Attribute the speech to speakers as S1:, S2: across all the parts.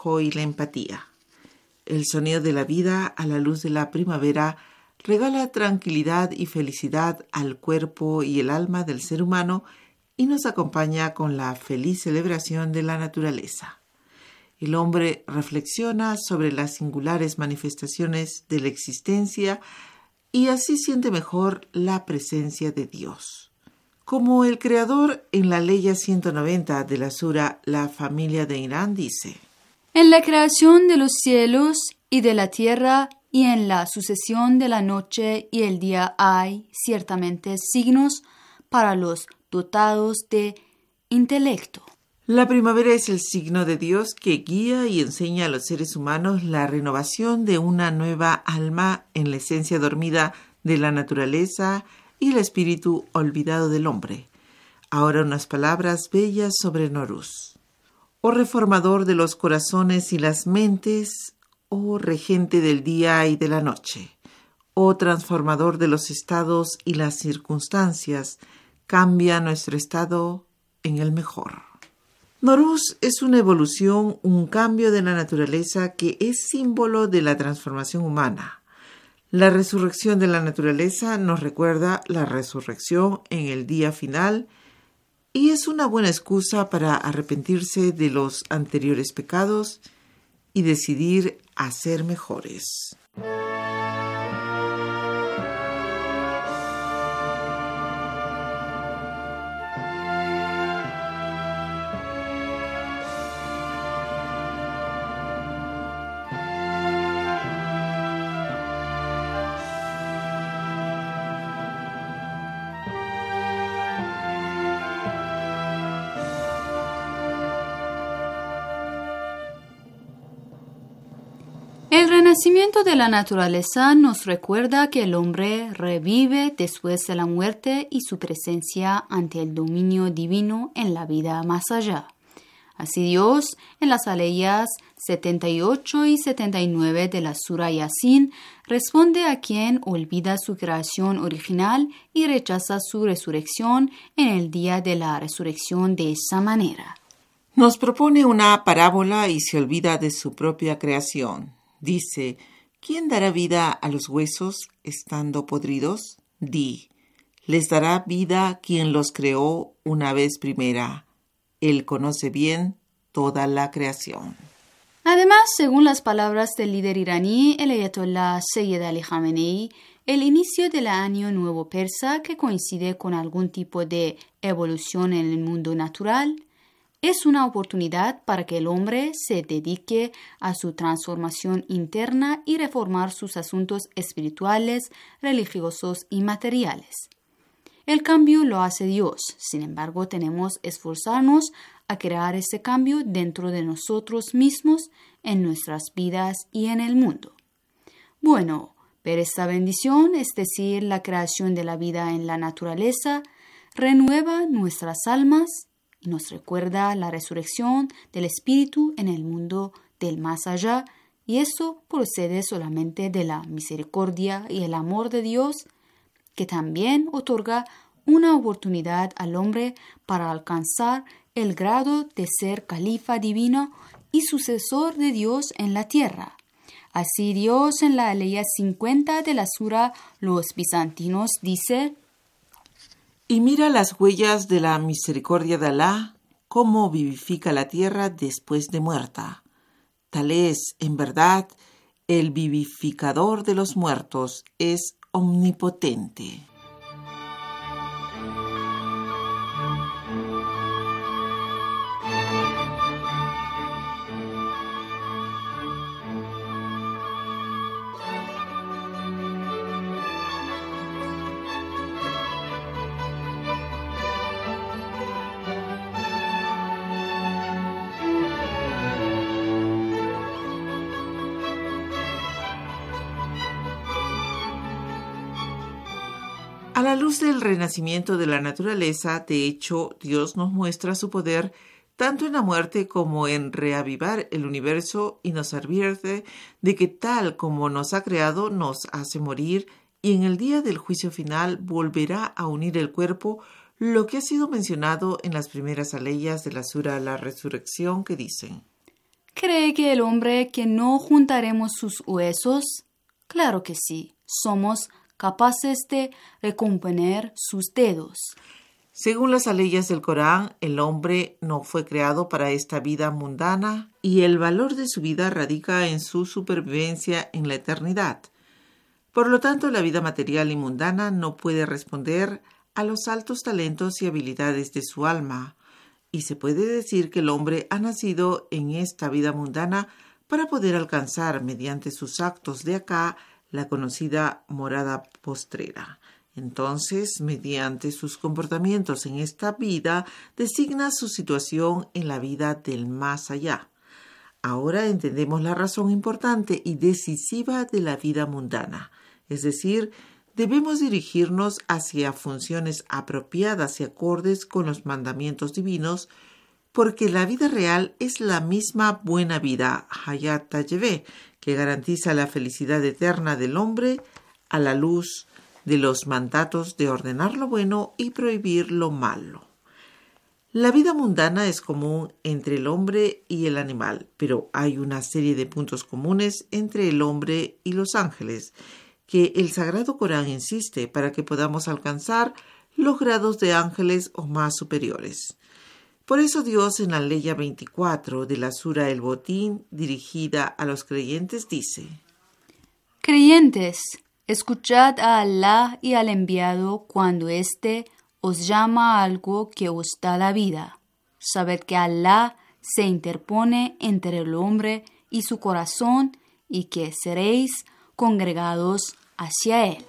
S1: asco y la empatía. El sonido de la vida a la luz de la primavera regala tranquilidad y felicidad al cuerpo y el alma del ser humano y nos acompaña con la feliz celebración de la naturaleza. El hombre reflexiona sobre las singulares manifestaciones de la existencia y así siente mejor la presencia de Dios. Como el Creador en la Leya 190 de la Sura La Familia de Irán dice:
S2: En la creación de los cielos y de la tierra y en la sucesión de la noche y el día hay ciertamente signos para los dotados de intelecto.
S1: La primavera es el signo de Dios que guía y enseña a los seres humanos la renovación de una nueva alma en la esencia dormida de la naturaleza y el espíritu olvidado del hombre. Ahora unas palabras bellas sobre Noruz. Oh reformador de los corazones y las mentes, oh regente del día y de la noche, oh transformador de los estados y las circunstancias, cambia nuestro estado en el mejor. Noruz es una evolución, un cambio de la naturaleza que es símbolo de la transformación humana. La resurrección de la naturaleza nos recuerda la resurrección en el día final y es una buena excusa para arrepentirse de los anteriores pecados y decidir a ser mejores.
S2: El renacimiento de la naturaleza nos recuerda que el hombre revive después de la muerte y su presencia ante el dominio divino en la vida más allá. Así Dios, en las aleyas 78 y 79 de la Sura Yasin, responde a quien olvida su creación original y rechaza su resurrección en el día de la resurrección de esa manera.
S1: Nos propone una parábola y se olvida de su propia creación. Dice: ¿quién dará vida a los huesos estando podridos? Di, les dará vida quien los creó una vez primera. Él conoce bien toda la creación.
S2: Además, según las palabras del líder iraní, el ayatollah Seyyed Ali Khamenei, el inicio del año nuevo persa, que coincide con algún tipo de evolución en el mundo natural, es una oportunidad para que el hombre se dedique a su transformación interna y reformar sus asuntos espirituales, religiosos y materiales. El cambio lo hace Dios, sin embargo tenemos que esforzarnos a crear ese cambio dentro de nosotros mismos, en nuestras vidas y en el mundo. Bueno, ver esta bendición, es decir, la creación de la vida en la naturaleza, renueva nuestras almas y nos recuerda la resurrección del espíritu en el mundo del más allá, y eso procede solamente de la misericordia y el amor de Dios, que también otorga una oportunidad al hombre para alcanzar el grado de ser califa divino y sucesor de Dios en la tierra. Así Dios en la Aleya 50 de la Sura Los Bizantinos dice:
S1: Y mira las huellas de la misericordia de Alá, cómo vivifica la tierra después de muerta. Tal es, en verdad, el vivificador de los muertos, es omnipotente. A la luz del renacimiento de la naturaleza, de hecho, Dios nos muestra su poder tanto en la muerte como en reavivar el universo y nos advierte de que tal como nos ha creado, nos hace morir y en el día del juicio final volverá a unir el cuerpo, lo que ha sido mencionado en las primeras aleyas de la Sura La Resurrección que dicen:
S2: ¿Cree que el hombre que no juntaremos sus huesos? Claro que sí, somos capaces de recomponer sus dedos.
S1: Según las aleyas del Corán, el hombre no fue creado para esta vida mundana y el valor de su vida radica en su supervivencia en la eternidad. Por lo tanto, la vida material y mundana no puede responder a los altos talentos y habilidades de su alma, y se puede decir que el hombre ha nacido en esta vida mundana para poder alcanzar, mediante sus actos de acá, la conocida morada postrera. Entonces, mediante sus comportamientos en esta vida, designa su situación en la vida del más allá. Ahora entendemos la razón importante y decisiva de la vida mundana, es decir, debemos dirigirnos hacia funciones apropiadas y acordes con los mandamientos divinos, porque la vida real es la misma buena vida, Hayat Tayyibeh, que garantiza la felicidad eterna del hombre a la luz de los mandatos de ordenar lo bueno y prohibir lo malo. La vida mundana es común entre el hombre y el animal, pero hay una serie de puntos comunes entre el hombre y los ángeles, que el Sagrado Corán insiste para que podamos alcanzar los grados de ángeles o más superiores. Por eso Dios en la Leya 24 de la Sura El Botín, dirigida a los creyentes, dice:
S2: Creyentes, escuchad a Allah y al enviado cuando éste os llama a algo que os da la vida. Sabed que Allah se interpone entre el hombre y su corazón y que seréis congregados hacia él.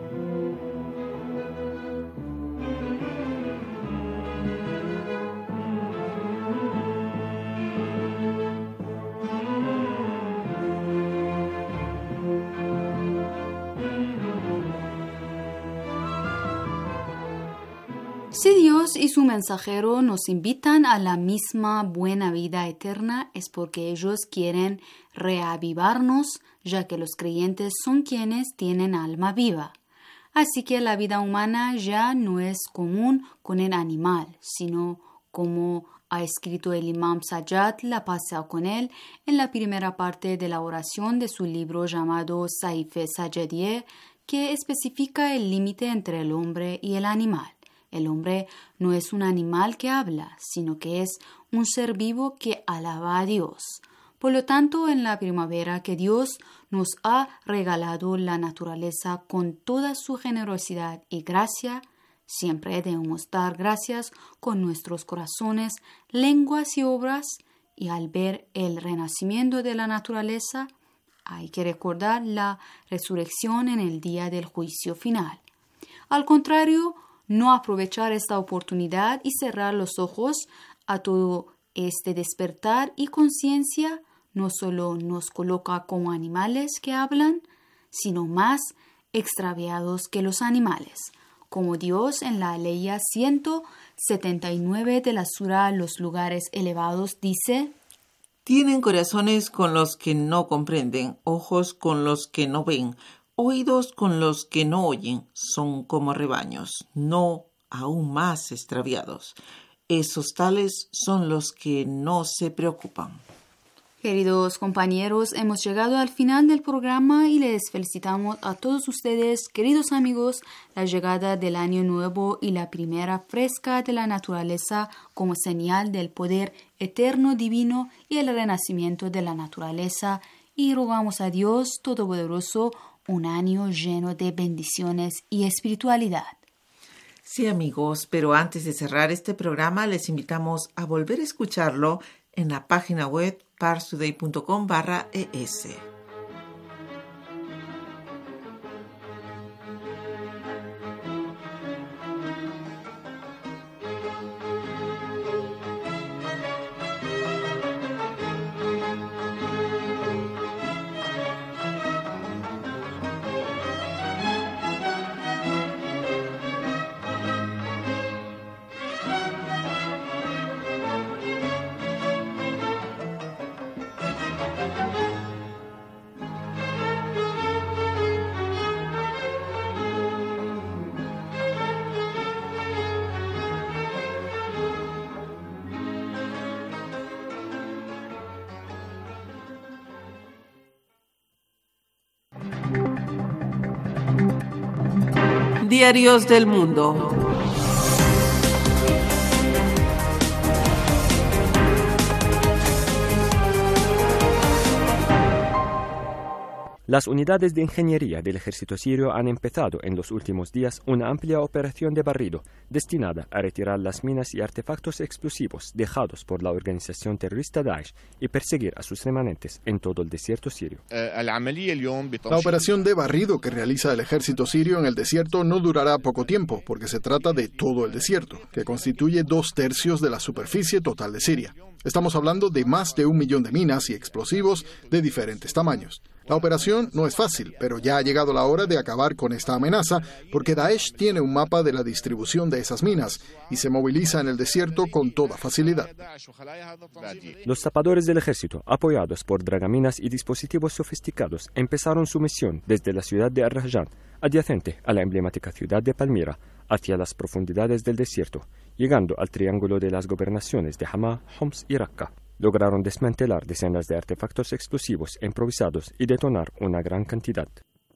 S2: Si Dios y su mensajero nos invitan a la misma buena vida eterna, es porque ellos quieren reavivarnos, ya que los creyentes son quienes tienen alma viva. Así que la vida humana ya no es común con el animal, sino como ha escrito el Imam Sajjad, la paz sea con él, en la primera parte de la oración de su libro llamado Saife Sajjadiyeh, que especifica el límite entre el hombre y el animal. El hombre no es un animal que habla, sino que es un ser vivo que alaba a Dios. Por lo tanto, en la primavera que Dios nos ha regalado la naturaleza con toda su generosidad y gracia, siempre debemos dar gracias con nuestros corazones, lenguas y obras, y al ver el renacimiento de la naturaleza, hay que recordar la resurrección en el día del juicio final. Al contrario, no aprovechar esta oportunidad y cerrar los ojos a todo este despertar y conciencia no solo nos coloca como animales que hablan, sino más extraviados que los animales. Como Dios en la Leya 179 de la Sura Los Lugares Elevados dice:
S1: Tienen corazones con los que no comprenden, ojos con los que no ven, oídos con los que no oyen, son como rebaños, no aún más extraviados. Esos tales son los que no se preocupan.
S2: Queridos compañeros, hemos llegado al final del programa y les felicitamos a todos ustedes, queridos amigos, la llegada del año nuevo y la primera fresca de la naturaleza como señal del poder eterno divino y el renacimiento de la naturaleza, y rogamos a Dios Todopoderoso un año lleno de bendiciones y espiritualidad.
S1: Sí, amigos, pero antes de cerrar este programa les invitamos a volver a escucharlo en la página web parstoday.com/es. Diarios del Mundo.
S3: Las unidades de ingeniería del ejército sirio han empezado en los últimos días una amplia operación de barrido destinada a retirar las minas y artefactos explosivos dejados por la organización terrorista Daesh y perseguir a sus remanentes en todo el desierto sirio.
S4: La operación de barrido que realiza el ejército sirio en el desierto no durará poco tiempo, porque se trata de todo el desierto, que constituye 2/3 de la superficie total de Siria. Estamos hablando de más de 1 millón de minas y explosivos de diferentes tamaños. La operación no es fácil, pero ya ha llegado la hora de acabar con esta amenaza, porque Daesh tiene un mapa de la distribución de esas minas y se moviliza en el desierto con toda facilidad.
S3: Los zapadores del ejército, apoyados por dragaminas y dispositivos sofisticados, empezaron su misión desde la ciudad de Ar-Rahjan, adyacente a la emblemática ciudad de Palmira, hacia las profundidades del desierto, llegando al triángulo de las gobernaciones de Hama, Homs y Raqqa. Lograron desmantelar decenas de artefactos explosivos improvisados y detonar una gran cantidad.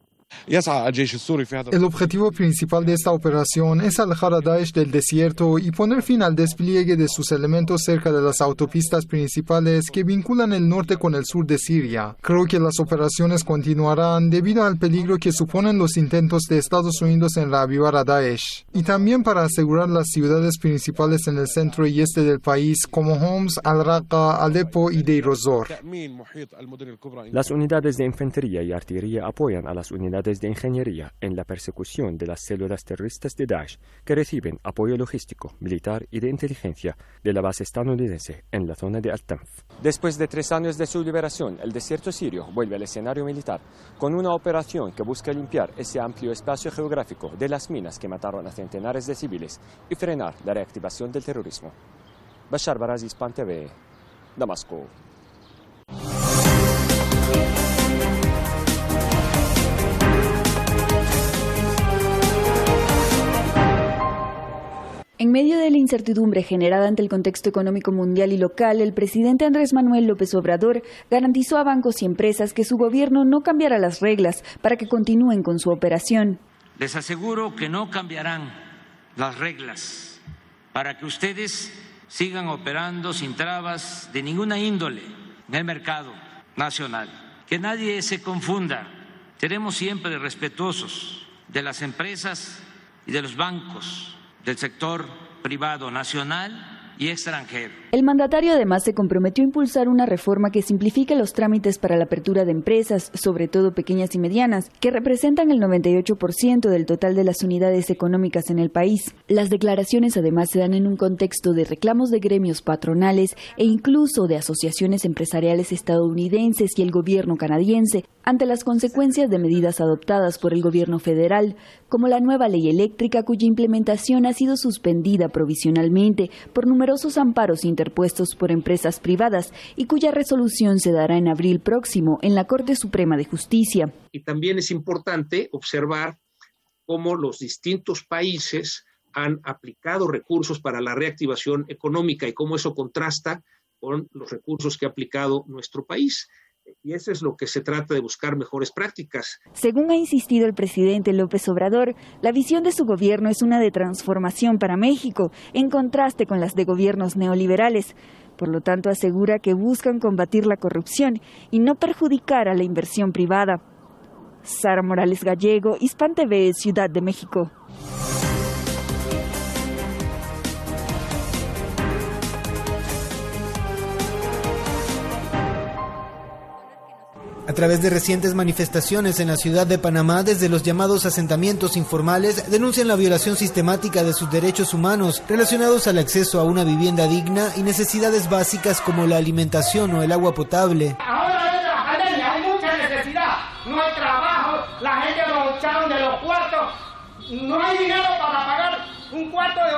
S5: El objetivo principal de esta operación es alejar a Daesh del desierto y poner fin al despliegue de sus elementos cerca de las autopistas principales que vinculan el norte con el sur de Siria. Creo que las operaciones continuarán debido al peligro que suponen los intentos de Estados Unidos en reavivar a Daesh, y también para asegurar las ciudades principales en el centro y este del país como Homs, Al-Raqqa, Alepo y Deir ez-Zor.
S3: Las unidades de infantería y artillería apoyan a las unidades de ingeniería en la persecución de las células terroristas de Daesh, que reciben apoyo logístico, militar y de inteligencia de la base estadounidense en la zona de Al-Tanf. Después de 3 años de su liberación, el desierto sirio vuelve al escenario militar, con una operación que busca limpiar ese amplio espacio geográfico de las minas que mataron a centenares de civiles y frenar la reactivación del terrorismo. Bashar Barazi, Span TV, Damasco.
S6: En medio de la incertidumbre generada ante el contexto económico mundial y local, el presidente Andrés Manuel López Obrador garantizó a bancos y empresas que su gobierno no cambiará las reglas para que continúen con su operación.
S7: Les aseguro que no cambiarán las reglas para que ustedes sigan operando sin trabas de ninguna índole en el mercado nacional. Que nadie se confunda. Seremos siempre respetuosos de las empresas y de los bancos, del sector privado nacional y extranjero.
S6: El mandatario además se comprometió a impulsar una reforma que simplifique los trámites para la apertura de empresas, sobre todo pequeñas y medianas, que representan el 98% del total de las unidades económicas en el país. Las declaraciones además se dan en un contexto de reclamos de gremios patronales e incluso de asociaciones empresariales estadounidenses y el gobierno canadiense ante las consecuencias de medidas adoptadas por el gobierno federal, como la nueva ley eléctrica cuya implementación ha sido suspendida provisionalmente por numerosos amparos interpuestos por empresas privadas y cuya resolución se dará en abril próximo en la Corte Suprema de Justicia.
S8: Y también es importante observar cómo los distintos países han aplicado recursos para la reactivación económica y cómo eso contrasta con los recursos que ha aplicado nuestro país. Y eso es lo que se trata de buscar mejores prácticas.
S6: Según ha insistido el presidente López Obrador, la visión de su gobierno es una de transformación para México, en contraste con las de gobiernos neoliberales. Por lo tanto, asegura que buscan combatir la corrupción y no perjudicar a la inversión privada. Sara Morales Gallego, Hispan TV, Ciudad de México.
S9: A través de recientes manifestaciones en la ciudad de Panamá, desde los llamados asentamientos informales, denuncian la violación sistemática de sus derechos humanos relacionados al acceso a una vivienda digna y necesidades básicas como la alimentación o el agua potable.
S10: Ahora en la pandemia hay mucha necesidad, no hay trabajo, la gente los echaron de los cuartos, no hay dinero para pagar un cuarto de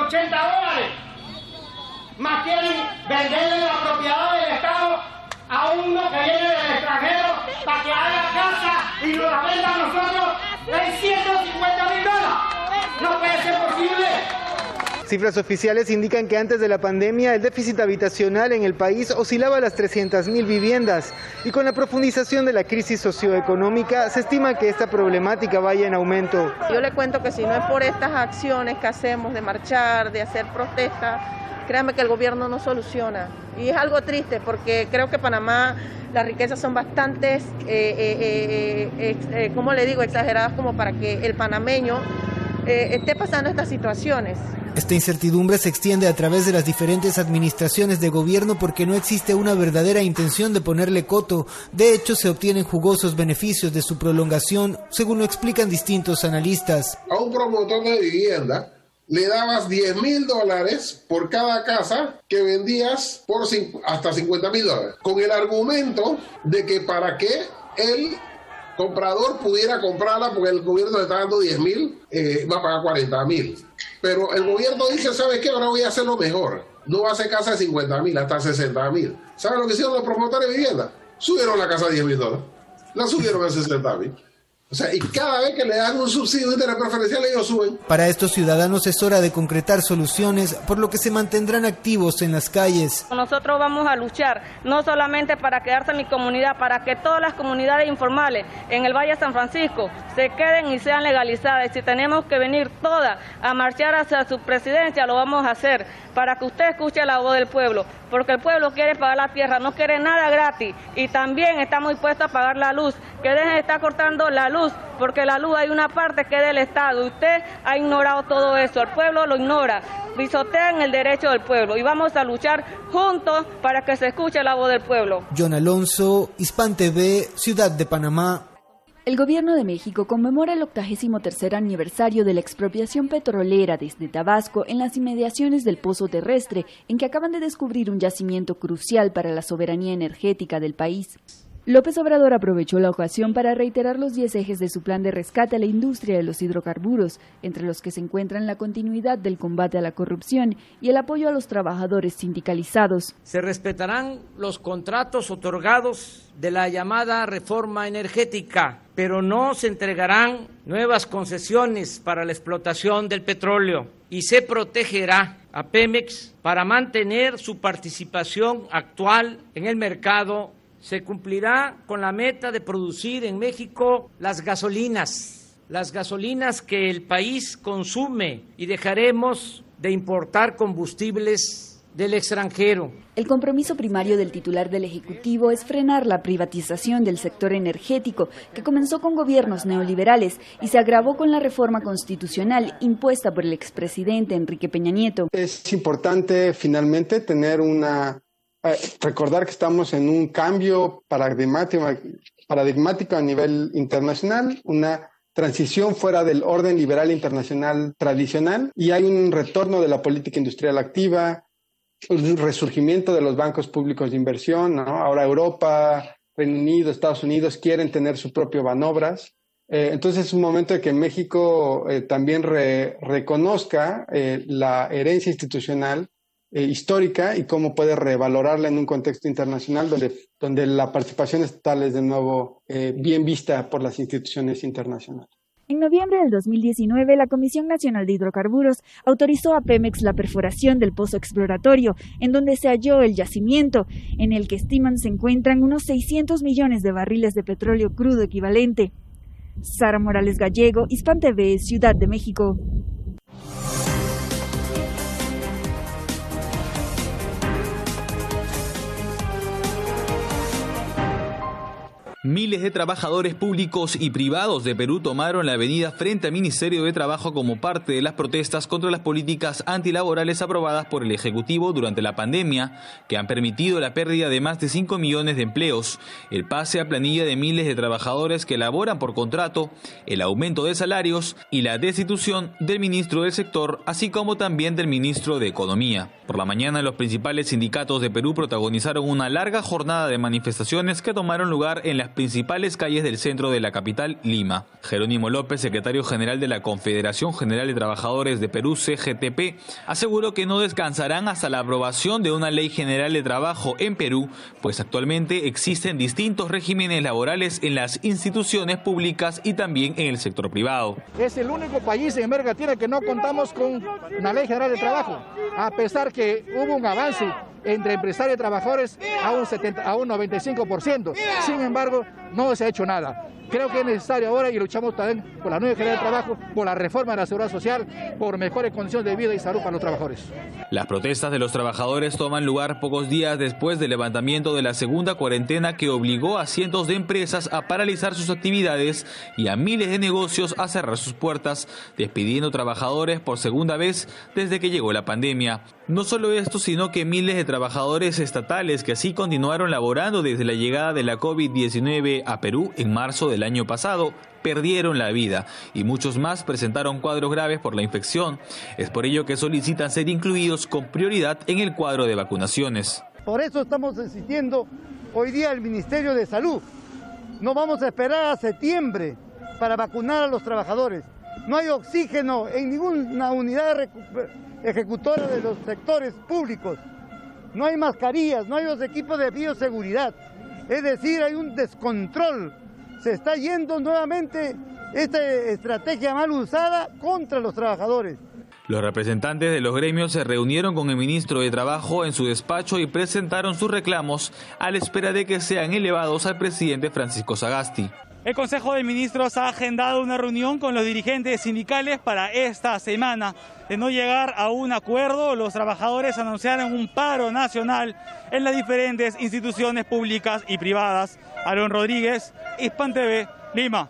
S10: $80, más quieren venderle la propiedad del Estado a uno que viene del extranjero para que haga casa y nos la venda a nosotros en $150,000. No puede ser posible.
S9: cifras oficiales indican que antes de la pandemia el déficit habitacional en el país oscilaba a las 300.000 viviendas y con la profundización de la crisis socioeconómica se estima que esta problemática vaya en aumento.
S11: Yo le cuento que si no es por estas acciones que hacemos de marchar, de hacer protestas, créanme que el gobierno no soluciona. Y es algo triste porque creo que Panamá, las riquezas son bastante, ¿cómo le digo?, exageradas como para que el panameño esté pasando estas situaciones.
S9: Esta incertidumbre se extiende a través de las diferentes administraciones de gobierno porque no existe una verdadera intención de ponerle coto. De hecho, se obtienen jugosos beneficios de su prolongación, según lo explican distintos analistas.
S12: A un promotor de vivienda le dabas $10,000 por cada casa que vendías por hasta $50,000, con el argumento de que para que el comprador pudiera comprarla, porque el gobierno le está dando 10,000, va a pagar 40,000. Pero el gobierno dice, ¿sabe qué? Ahora voy a hacerlo mejor. No va a hacer casa de 50,000, hasta 60,000. ¿Saben lo que hicieron los promotores de vivienda? Subieron la casa a $10,000. La subieron a 60,000. O sea, y cada vez que le dan un subsidio de interés preferencial, ellos suben.
S9: Para estos ciudadanos es hora de concretar soluciones, por lo que se mantendrán activos en las calles.
S13: Nosotros vamos a luchar, no solamente para quedarse en mi comunidad, para que todas las comunidades informales en el Valle de San Francisco se queden y sean legalizadas. Y si tenemos que venir todas a marchar hacia su presidencia, lo vamos a hacer, para que usted escuche la voz del pueblo, porque el pueblo quiere pagar la tierra, no quiere nada gratis, y también estamos dispuestos a pagar la luz, que dejen de estar cortando la luz, porque la luz hay una parte que es del Estado, usted ha ignorado todo eso, el pueblo lo ignora, pisotean el derecho del pueblo, y vamos a luchar juntos para que se escuche la voz del pueblo.
S9: John Alonso, Hispan TV, Ciudad de Panamá.
S6: El Gobierno de México conmemora el 83º aniversario de la expropiación petrolera desde Tabasco en las inmediaciones del Pozo Terrestre, en que acaban de descubrir un yacimiento crucial para la soberanía energética del país. López Obrador aprovechó la ocasión para reiterar los 10 ejes de su plan de rescate a la industria de los hidrocarburos, entre los que se encuentran la continuidad del combate a la corrupción y el apoyo a los trabajadores sindicalizados.
S7: Se respetarán los contratos otorgados de la llamada reforma energética, pero no se entregarán nuevas concesiones para la explotación del petróleo y se protegerá a Pemex para mantener su participación actual en el mercado. Se cumplirá con la meta de producir en México las gasolinas que el país consume, y dejaremos de importar combustibles del extranjero.
S6: El compromiso primario del titular del Ejecutivo es frenar la privatización del sector energético, que comenzó con gobiernos neoliberales y se agravó con la reforma constitucional impuesta por el expresidente Enrique Peña Nieto.
S14: Es importante finalmente tener recordar que estamos en un cambio paradigmático a nivel internacional, una transición fuera del orden liberal internacional tradicional, y hay un retorno de la política industrial activa, un resurgimiento de los bancos públicos de inversión, ¿no? Ahora Europa, Reino Unido, Estados Unidos quieren tener su propio Banobras. Entonces es un momento de que México también reconozca la herencia institucional histórica y cómo puede revalorarla en un contexto internacional donde la participación estatal es de nuevo bien vista por las instituciones internacionales.
S6: En noviembre del 2019, la Comisión Nacional de Hidrocarburos autorizó a Pemex la perforación del pozo exploratorio, en donde se halló el yacimiento, en el que estiman se encuentran unos 600 millones de barriles de petróleo crudo equivalente. Sara Morales Gallego, Hispan TV, Ciudad de México.
S15: Miles de trabajadores públicos y privados de Perú tomaron la avenida frente al Ministerio de Trabajo como parte de las protestas contra las políticas antilaborales aprobadas por el Ejecutivo durante la pandemia, que han permitido la pérdida de más de 5 millones de empleos, el pase a planilla de miles de trabajadores que laboran por contrato, el aumento de salarios y la destitución del ministro del sector, así como también del ministro de Economía. Por la mañana, los principales sindicatos de Perú protagonizaron una larga jornada de manifestaciones que tomaron lugar en las principales calles del centro de la capital, Lima. Jerónimo López, secretario general de la Confederación General de Trabajadores de Perú, CGTP, aseguró que no descansarán hasta la aprobación de una ley general de trabajo en Perú, pues actualmente existen distintos regímenes laborales en las instituciones públicas y también en el sector privado.
S16: Es el único país en América Latina que no contamos con una ley general de trabajo, a pesar que hubo un avance entre empresarios y trabajadores a un 95%. Sin embargo, no se ha hecho nada. Creo que es necesario ahora, y luchamos también por la nueva general de trabajo, por la reforma de la seguridad social, por mejores condiciones de vida y salud para los trabajadores.
S15: Las protestas de los trabajadores toman lugar pocos días después del levantamiento de la segunda cuarentena que obligó a cientos de empresas a paralizar sus actividades y a miles de negocios a cerrar sus puertas, despidiendo trabajadores por segunda vez desde que llegó la pandemia. No solo esto, sino que miles de trabajadores estatales que así continuaron laborando desde la llegada de la COVID-19 a Perú en marzo del año pasado, perdieron la vida y muchos más presentaron cuadros graves por la infección. Es por ello que solicitan ser incluidos con prioridad en el cuadro de vacunaciones.
S17: Por eso estamos insistiendo hoy día al Ministerio de Salud. No vamos a esperar a septiembre para vacunar a los trabajadores. No hay oxígeno en ninguna unidad ejecutora de los sectores públicos. No hay mascarillas, no hay los equipos de bioseguridad. Es decir, hay un descontrol. Se está yendo nuevamente esta estrategia mal usada contra los trabajadores.
S15: Los representantes de los gremios se reunieron con el ministro de Trabajo en su despacho y presentaron sus reclamos a la espera de que sean elevados al presidente Francisco Sagasti.
S18: El Consejo de Ministros ha agendado una reunión con los dirigentes sindicales para esta semana. De no llegar a un acuerdo, los trabajadores anunciaron un paro nacional en las diferentes instituciones públicas y privadas. Aaron Rodríguez, Hispan TV, Lima.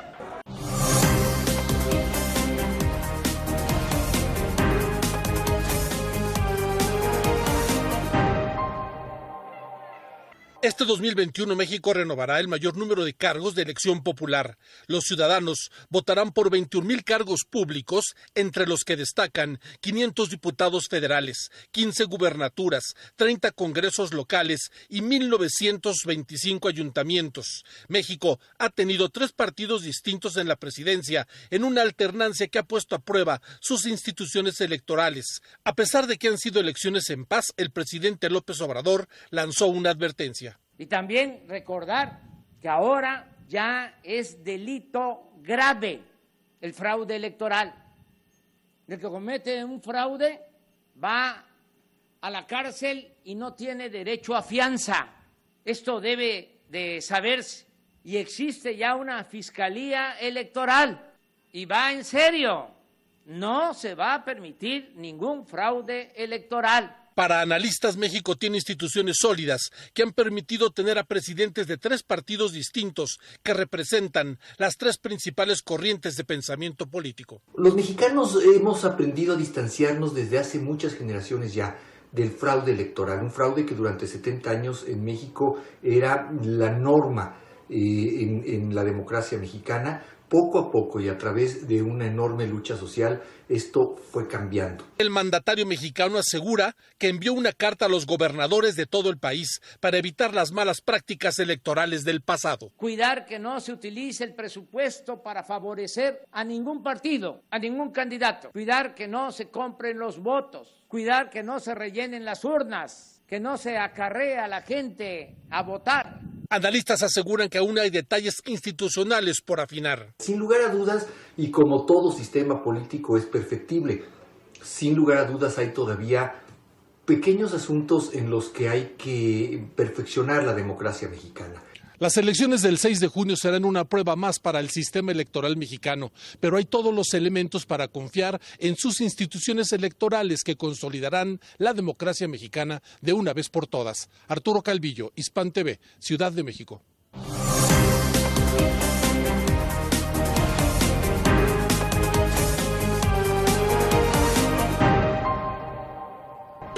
S19: Este 2021 México renovará el mayor número de cargos de elección popular. Los ciudadanos votarán por 21,000 cargos públicos, entre los que destacan 500 diputados federales, 15 gubernaturas, 30 congresos locales y 1,925 ayuntamientos. México ha tenido 3 partidos distintos en la presidencia, en una alternancia que ha puesto a prueba sus instituciones electorales. A pesar de que han sido elecciones en paz, el presidente López Obrador lanzó una advertencia.
S20: Y también recordar que ahora ya es delito grave el fraude electoral. El que comete un fraude va a la cárcel y no tiene derecho a fianza. Esto debe de saberse. Y existe ya una fiscalía electoral. Y va en serio. No se va a permitir ningún fraude electoral.
S19: Para analistas, México tiene instituciones sólidas que han permitido tener a presidentes de 3 partidos distintos que representan las 3 principales corrientes de pensamiento político.
S21: Los mexicanos hemos aprendido a distanciarnos desde hace muchas generaciones ya del fraude electoral, un fraude que durante 70 años en México era la norma en la democracia mexicana. Poco a poco y a través de una enorme lucha social, esto fue cambiando.
S19: El mandatario mexicano asegura que envió una carta a los gobernadores de todo el país para evitar las malas prácticas electorales del pasado.
S20: Cuidar que no se utilice el presupuesto para favorecer a ningún partido, a ningún candidato. Cuidar que no se compren los votos. Cuidar que no se rellenen las urnas, que no se acarree a la gente a votar.
S19: Analistas aseguran que aún hay detalles institucionales por afinar.
S21: Sin lugar a dudas, y como todo sistema político es perfectible, sin lugar a dudas hay todavía pequeños asuntos en los que hay que perfeccionar la democracia mexicana.
S19: Las elecciones del 6 de junio serán una prueba más para el sistema electoral mexicano, pero hay todos los elementos para confiar en sus instituciones electorales que consolidarán la democracia mexicana de una vez por todas. Arturo Calvillo, Hispan TV, Ciudad de México.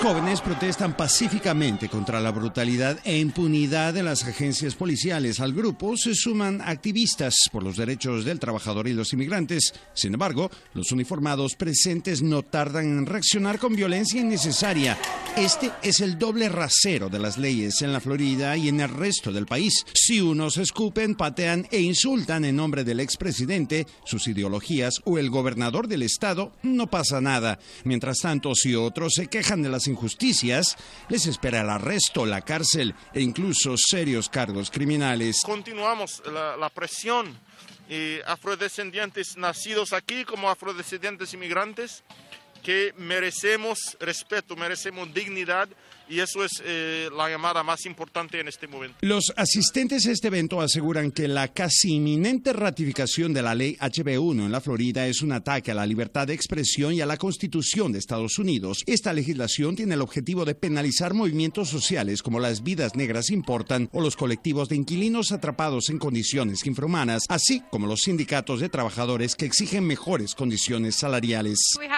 S2: Jóvenes protestan pacíficamente contra la brutalidad e impunidad de las agencias policiales. Al grupo se suman activistas por los derechos del trabajador y los inmigrantes. Sin embargo, los uniformados presentes no tardan en reaccionar con violencia innecesaria. Este es el doble rasero de las leyes en la Florida y en el resto del país. Si unos escupen, patean e insultan en nombre del expresidente, sus ideologías o el gobernador del estado, no pasa nada. Mientras tanto, si otros se quejan de las injusticias, les espera el arresto, la cárcel e incluso serios cargos criminales.
S22: Continuamos la presión. Afrodescendientes nacidos aquí como afrodescendientes inmigrantes, que merecemos respeto, merecemos dignidad, y eso es la llamada más importante en este momento.
S2: Los asistentes a este evento aseguran que la casi inminente ratificación de la ley HB1 en la Florida es un ataque a la libertad de expresión y a la Constitución de Estados Unidos. Esta legislación tiene el objetivo de penalizar movimientos sociales como Las Vidas Negras Importan o los colectivos de inquilinos atrapados en condiciones infrahumanas, así como los sindicatos de trabajadores que exigen mejores condiciones salariales.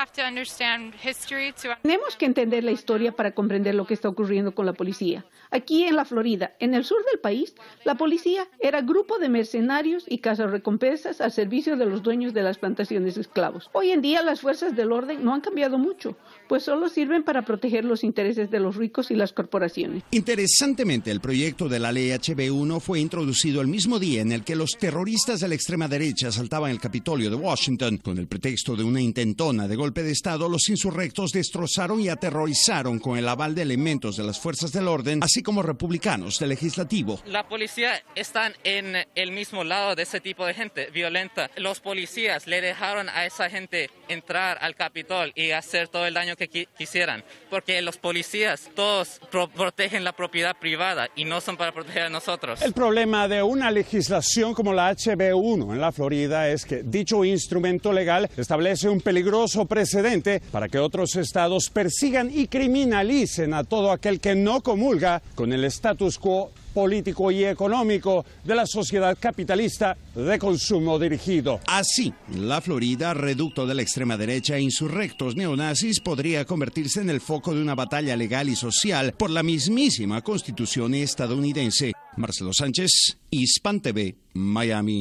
S23: Tenemos que entender la historia para comprender lo que está ocurriendo con la policía. Aquí en la Florida, en el sur del país, la policía era grupo de mercenarios y cazarrecompensas al servicio de los dueños de las plantaciones de esclavos. Hoy en día las fuerzas del orden no han cambiado mucho, pues solo sirven para proteger los intereses de los ricos y las corporaciones.
S2: Interesantemente, el proyecto de la ley HB1 fue introducido el mismo día en el que los terroristas de la extrema derecha asaltaban el Capitolio de Washington. Con el pretexto de una intentona de golpe de Estado, los insurrectos destrozaron y aterrorizaron con el aval de elementos de las fuerzas del orden, así como republicanos del legislativo.
S24: La policía está en el mismo lado de ese tipo de gente violenta. Los policías le dejaron a esa gente entrar al Capitol y hacer todo el daño que quisieran, porque los policías todos protegen la propiedad privada y no son para proteger a nosotros.
S25: El problema de una legislación como la HB1 en la Florida es que dicho instrumento legal establece un peligroso precedente para que otros estados persigan y criminalicen a todo aquel que no comulga con el status quo político y económico de la sociedad capitalista de consumo dirigido.
S2: Así, la Florida, reducto de la extrema derecha e insurrectos neonazis, podría convertirse en el foco de una batalla legal y social por la mismísima Constitución estadounidense. Marcelo Sánchez, Hispan TV, Miami.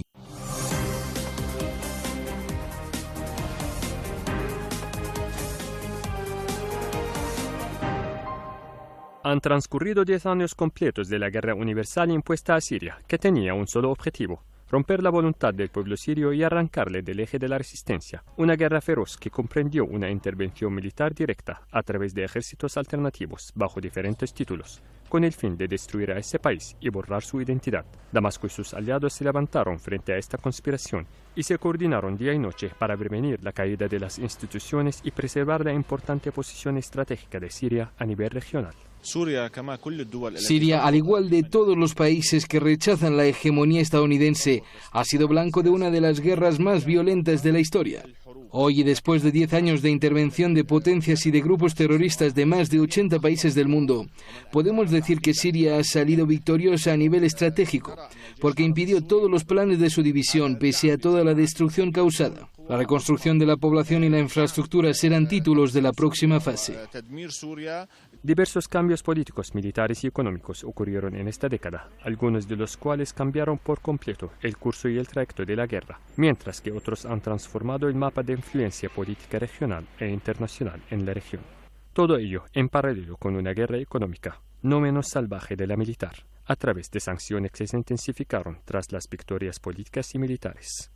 S3: Han transcurrido 10 años completos de la guerra universal impuesta a Siria, que tenía un solo objetivo: romper la voluntad del pueblo sirio y arrancarle del eje de la resistencia. Una guerra feroz que comprendió una intervención militar directa a través de ejércitos alternativos bajo diferentes títulos, con el fin de destruir a ese país y borrar su identidad. Damasco y sus aliados se levantaron frente a esta conspiración y se coordinaron día y noche para prevenir la caída de las instituciones y preservar la importante posición estratégica de Siria a nivel regional.
S26: Siria, al igual de todos los países que rechazan la hegemonía estadounidense, ha sido blanco de una de las guerras más violentas de la historia. Hoy, y después de 10 años de intervención de potencias y de grupos terroristas de más de 80 países del mundo, podemos decir que Siria ha salido victoriosa a nivel estratégico, porque impidió todos los planes de su división pese a toda la destrucción causada. La reconstrucción de la población y la infraestructura serán títulos de la próxima fase.
S3: Diversos cambios políticos, militares y económicos ocurrieron en esta década, algunos de los cuales cambiaron por completo el curso y el trayecto de la guerra, mientras que otros han transformado el mapa de influencia política regional e internacional en la región. Todo ello en paralelo con una guerra económica, no menos salvaje de la militar, a través de sanciones que se intensificaron tras las victorias políticas y militares.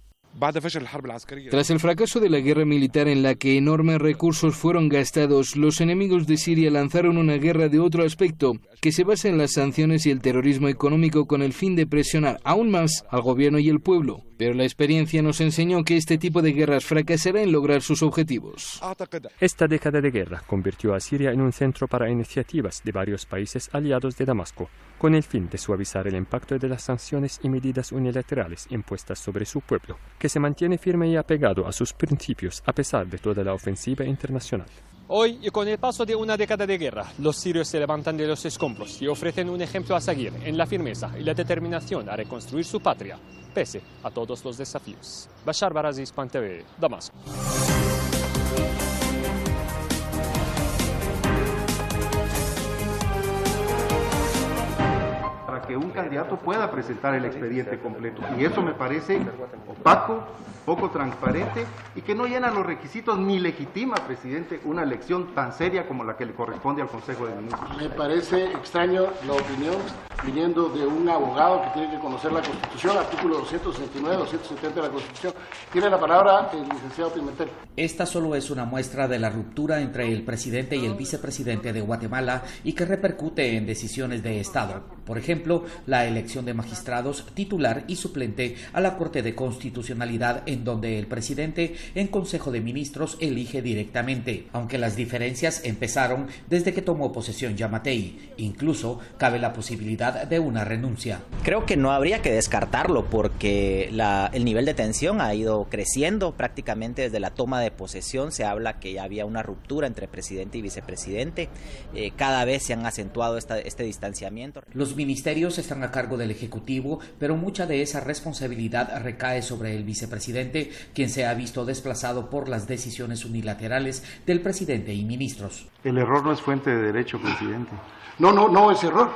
S26: Tras el fracaso de la guerra militar en la que enormes recursos fueron gastados, los enemigos de Siria lanzaron una guerra de otro aspecto, que se basa en las sanciones y el terrorismo económico con el fin de presionar aún más al gobierno y el pueblo. Pero la experiencia nos enseñó que este tipo de guerras fracasará en lograr sus objetivos.
S3: Esta década de guerra convirtió a Siria en un centro para iniciativas de varios países aliados de Damasco, con el fin de suavizar el impacto de las sanciones y medidas unilaterales impuestas sobre su pueblo, que se mantiene firme y apegado a sus principios a pesar de toda la ofensiva internacional.
S25: Hoy, y con el paso de una década de guerra, los sirios se levantan de los escombros y ofrecen un ejemplo a seguir en la firmeza y la determinación a reconstruir su patria, pese a todos los desafíos. Bashar Barazi, Hispan TV, Damasco.
S1: que un candidato pueda presentar el expediente completo. Y eso me parece opaco, poco transparente y que no llena los requisitos ni legitima, presidente, una elección tan seria como la que le corresponde al Consejo de Ministros.
S4: Me parece extraño la opinión viniendo de un abogado que tiene que conocer la Constitución, artículo 269, 270 de la Constitución. Tiene la palabra el licenciado Pimentel.
S5: Esta solo es una muestra de la ruptura entre el presidente y el vicepresidente de Guatemala y que repercute en decisiones de Estado. Por ejemplo, la elección de magistrados titular y suplente a la Corte de Constitucionalidad, en donde el presidente en Consejo de Ministros elige directamente, aunque las diferencias empezaron desde que tomó posesión Yamatei. Incluso cabe la posibilidad de una renuncia.
S8: Creo que no habría que descartarlo porque el nivel de tensión ha ido creciendo prácticamente desde la toma de posesión. Se habla que ya había una ruptura entre presidente y vicepresidente. Cada vez se han acentuado este distanciamiento.
S5: Los ministerios están a cargo del Ejecutivo, pero mucha de esa responsabilidad recae sobre el vicepresidente, quien se ha visto desplazado por las decisiones unilaterales del presidente y ministros.
S1: El error no es fuente de derecho, presidente.
S4: No es error.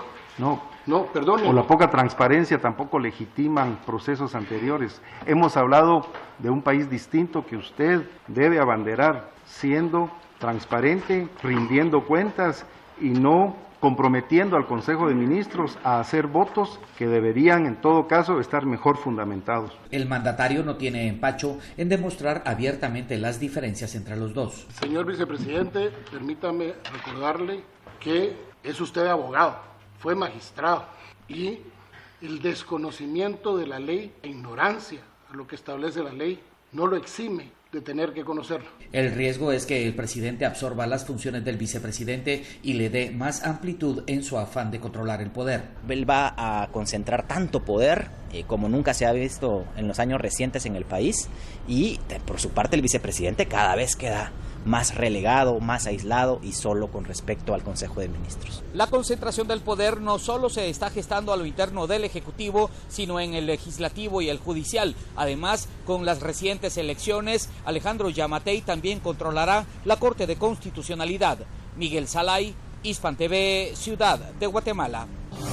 S1: No, perdone. O la poca transparencia tampoco legitiman procesos anteriores. Hemos hablado de un país distinto que usted debe abanderar, siendo transparente, rindiendo cuentas y no comprometiendo al Consejo de Ministros a hacer votos que deberían, en todo caso, estar mejor fundamentados.
S5: El mandatario no tiene empacho en demostrar abiertamente las diferencias entre los dos.
S4: Señor vicepresidente, permítame recordarle que es usted abogado, fue magistrado y el desconocimiento de la ley e ignorancia a lo que establece la ley no lo exime de tener que conocerlo.
S5: El riesgo es que el presidente absorba las funciones del vicepresidente y le dé más amplitud en su afán de controlar el poder.
S8: Él va a concentrar tanto poder como nunca se ha visto en los años recientes en el país y por su parte el vicepresidente cada vez queda más relegado, más aislado y solo con respecto al Consejo de Ministros.
S5: La concentración del poder no solo se está gestando a lo interno del Ejecutivo, sino en el Legislativo y el Judicial. Además, con las recientes elecciones, Alejandro Yamatei también controlará la Corte de Constitucionalidad. Miguel Salay, Hispan TV, Ciudad de Guatemala.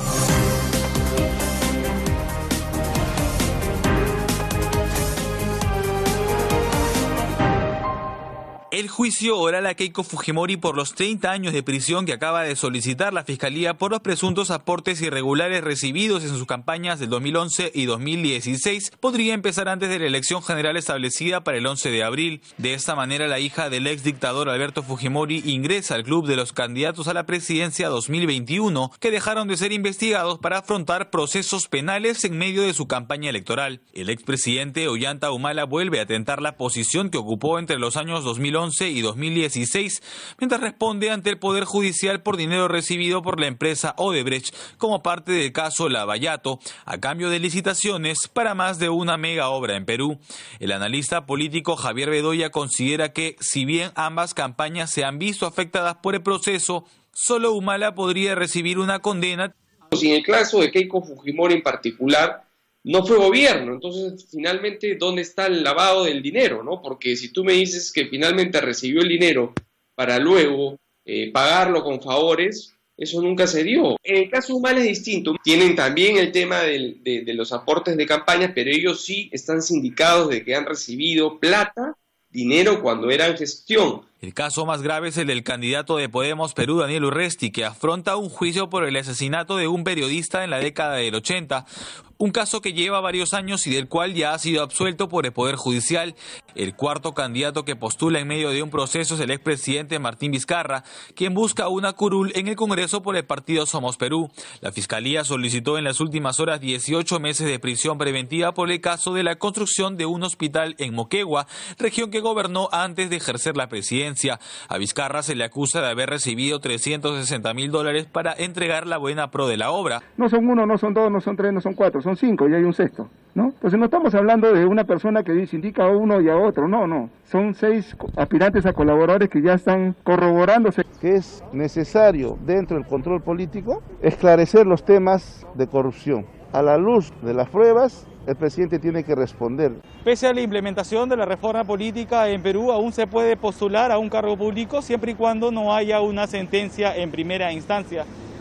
S15: El juicio oral a Keiko Fujimori por los 30 años de prisión que acaba de solicitar la Fiscalía por los presuntos aportes irregulares recibidos en sus campañas del 2011 y 2016 podría empezar antes de la elección general establecida para el 11 de abril. De esta manera, la hija del ex dictador Alberto Fujimori ingresa al club de los candidatos a la presidencia 2021 que dejaron de ser investigados para afrontar procesos penales en medio de su campaña electoral. El expresidente Ollanta Humala vuelve a tentar la posición que ocupó entre los años 2011 y 2016, mientras responde ante el Poder Judicial por dinero recibido por la empresa Odebrecht como parte del caso Lavallato, a cambio de licitaciones para más de una mega obra en Perú. El analista político Javier Bedoya considera que, si bien ambas campañas se han visto afectadas por el proceso, solo Humala podría recibir una condena.
S10: En el caso de Keiko Fujimori en particular, no fue gobierno, entonces finalmente ¿dónde está el lavado del dinero? ¿No? Porque si tú me dices que finalmente recibió el dinero para luego pagarlo con favores, eso nunca se dio. En el caso Humala es distinto, tienen también el tema de los aportes de campaña, pero ellos sí están sindicados de que han recibido plata, dinero cuando eran gestión.
S15: El caso más grave es el del candidato de Podemos Perú, Daniel Urresti, que afronta un juicio por el asesinato de un periodista en la década del 80, un caso que lleva varios años y del cual ya ha sido absuelto por el Poder Judicial. El cuarto candidato que postula en medio de un proceso es el expresidente Martín Vizcarra, quien busca una curul en el Congreso por el partido Somos Perú. La Fiscalía solicitó en las últimas horas 18 meses de prisión preventiva por el caso de la construcción de un hospital en Moquegua, región que gobernó antes de ejercer la presidencia. A Vizcarra se le acusa de haber recibido $360,000 para entregar la buena pro de la obra.
S11: No son uno, no son dos, no son tres, no son cuatro, son cinco y hay un sexto, ¿no? Entonces no estamos hablando de una persona que indica a uno y a otro, no. Son 6 aspirantes a colaboradores que ya están corroborándose.
S27: Que es necesario dentro del control político esclarecer los temas de corrupción. A la luz de las pruebas, el presidente tiene que responder.
S18: Pese a la implementación de la reforma política en Perú, aún se puede postular a un cargo público siempre y cuando no haya una sentencia en primera instancia.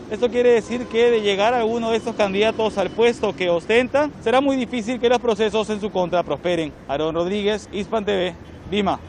S18: Esto quiere decir que de llegar a alguno de estos candidatos al puesto que ostentan, será muy difícil que los procesos en su contra prosperen. Aarón Rodríguez, Hispan TV, Lima.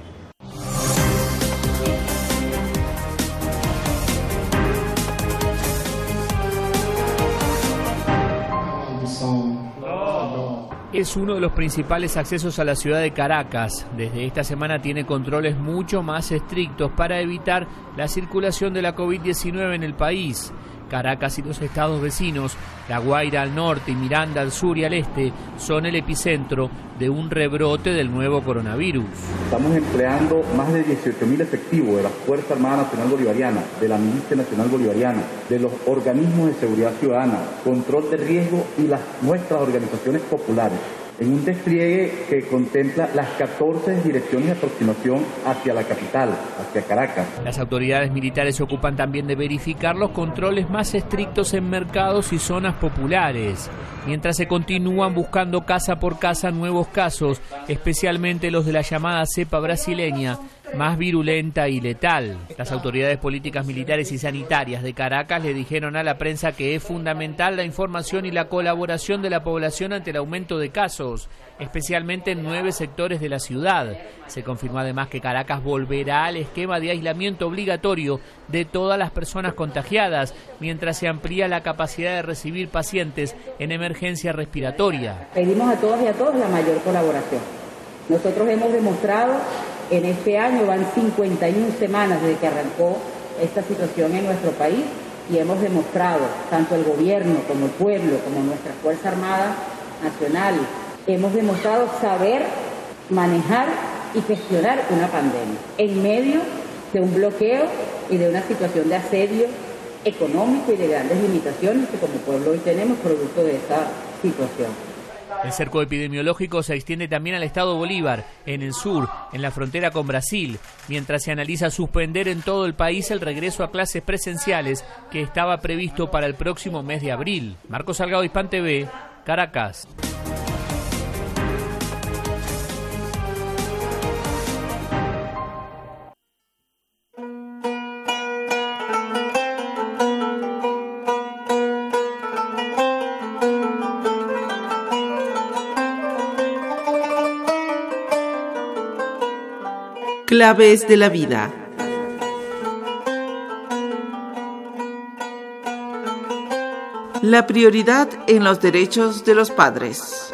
S6: Es uno de los principales accesos a la ciudad de Caracas. Desde esta semana tiene controles mucho más estrictos para evitar la circulación de la COVID-19 en el país. Caracas y los estados vecinos, La Guaira al norte y Miranda al sur y al este, son el epicentro de un rebrote del nuevo coronavirus.
S7: Estamos empleando más de 18.000 efectivos de la Fuerza Armada Nacional Bolivariana, de la Milicia Nacional Bolivariana, de los organismos de seguridad ciudadana, control de riesgo y nuestras organizaciones populares, en un despliegue que contempla las 14 direcciones de aproximación hacia la capital, hacia Caracas.
S6: Las autoridades militares se ocupan también de verificar los controles más estrictos en mercados y zonas populares, mientras se continúan buscando casa por casa nuevos casos, especialmente los de la llamada cepa brasileña, más virulenta y letal. Las autoridades políticas, militares y sanitarias de Caracas le dijeron a la prensa que es fundamental la información y la colaboración de la población ante el aumento de casos, especialmente en 9 sectores de la ciudad. Se confirmó además que Caracas volverá al esquema de aislamiento obligatorio de todas las personas contagiadas, mientras se amplía la capacidad de recibir pacientes en emergencia respiratoria.
S9: Pedimos a todos y a todos la mayor colaboración. Nosotros hemos demostrado, en este año van 51 semanas desde que arrancó esta situación en nuestro país, y hemos demostrado, tanto el gobierno como el pueblo, como nuestra Fuerza Armada Nacional, hemos demostrado saber manejar y gestionar una pandemia en medio de un bloqueo y de una situación de asedio económico y de grandes limitaciones que como pueblo hoy tenemos producto de esta situación.
S6: El cerco epidemiológico se extiende también al estado Bolívar, en el sur, en la frontera con Brasil, mientras se analiza suspender en todo el país el regreso a clases presenciales que estaba previsto para el próximo mes de abril. Marcos Salgado, Hispan TV, Caracas.
S12: Claves de la vida. La prioridad en los derechos de los padres.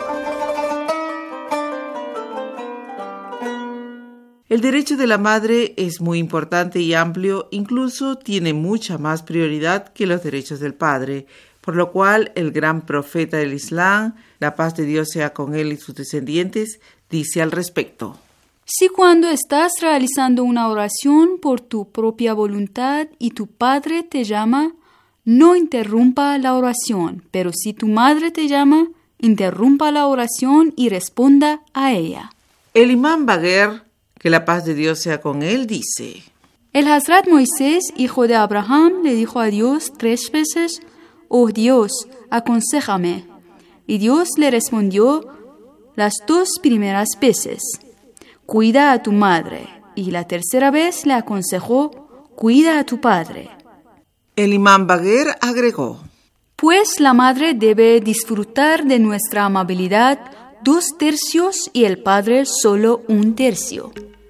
S12: El derecho de la madre es muy importante y amplio, incluso tiene mucha más prioridad que los derechos del padre, por lo cual el gran profeta del Islam, la paz de Dios sea con él y sus descendientes, dice al respecto.
S13: Si cuando estás realizando una oración por tu propia voluntad y tu padre te llama, no interrumpa la oración, pero si tu madre te llama, interrumpa la oración y responda a ella.
S12: El imán Bagher, que la paz de Dios sea con él, dice:
S13: El Hazrat Moisés, hijo de Abraham, le dijo a Dios 3 veces, «Oh Dios, aconséjame». Y Dios le respondió las 2 primeras veces: «Cuida a tu madre». Y la tercera vez le aconsejó: «Cuida a tu padre».
S12: El imán Bagher agregó:
S13: «Pues la madre debe disfrutar de nuestra amabilidad 2 tercios y el padre solo 1 tercio».